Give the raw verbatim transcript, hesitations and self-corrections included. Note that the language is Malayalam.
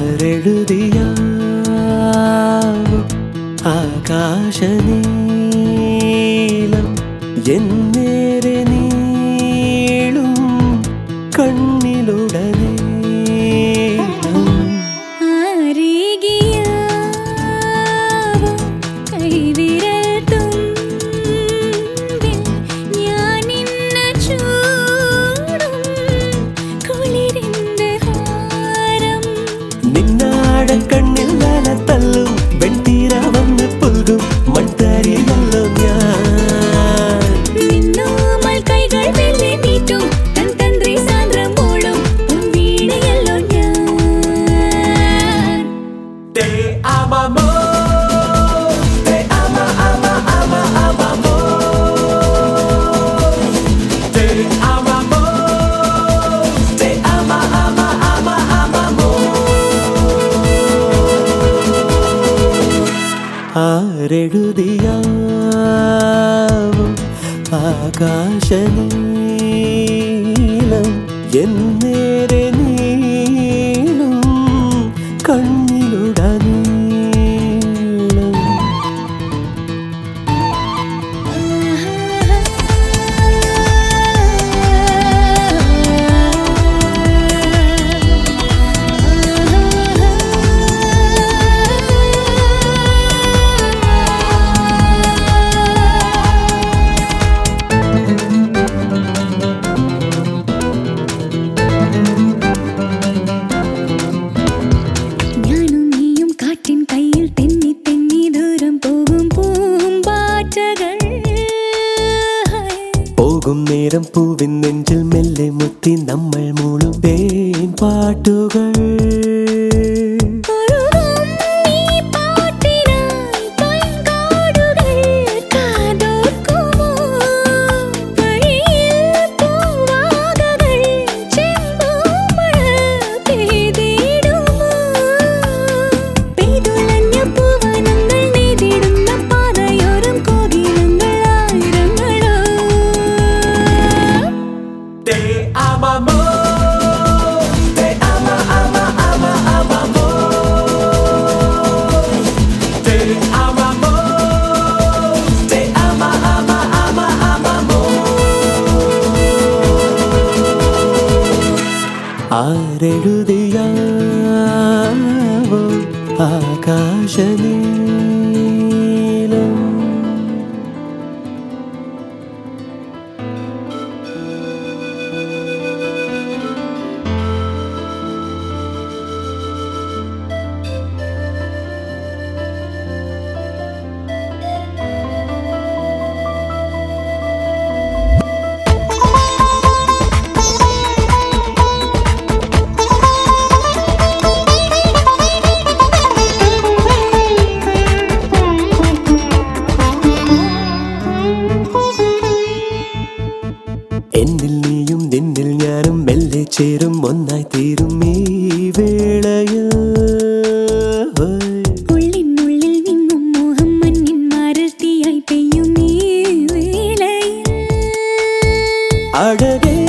ആരെഴുതിയാവും ആകാശനീലം എന്നേരെ നീളും കണ്ണിലുടനീളം കണ്ണിൽ ലാല തല്ലും വെണ്ടീര വന്ന് പുൽകും മൺതരിയല്ലോ ഞാൻ കൈകൾ വെള്ളി നീട്ടും തൻ തന്ത്രി സാന്ദ്രം പോളും വീണയല്ലോ ഞാൻ Te amamos Te ama ama ama amamos Te amamos Te ama ama ama amamos ആരെഴുതിയാവും ആകാശനീലം എന്നേരെ നീളും കണ്ണിലുടനീളം പോകും നേരം പൂവിൻ നെഞ്ചിൽ മെല്ലെ മുത്തി നമ്മൾ മൂളും തേൻ പാട്ടുകൾ ആരെഴുതിയാവും ആകാശനീലം എന്നിൽ നീയും നിന്നിൽ ഞാനും മെല്ലെ ചേരും ഒന്നായി തീരും ഈ വേളയിൽ ഉള്ളിനുള്ളിൽ വിങ്ങും മോഹം മഞ്ഞിൻ മാരത്തിയായി പെയ്യും ഈ വേളയിൽ അഴകേ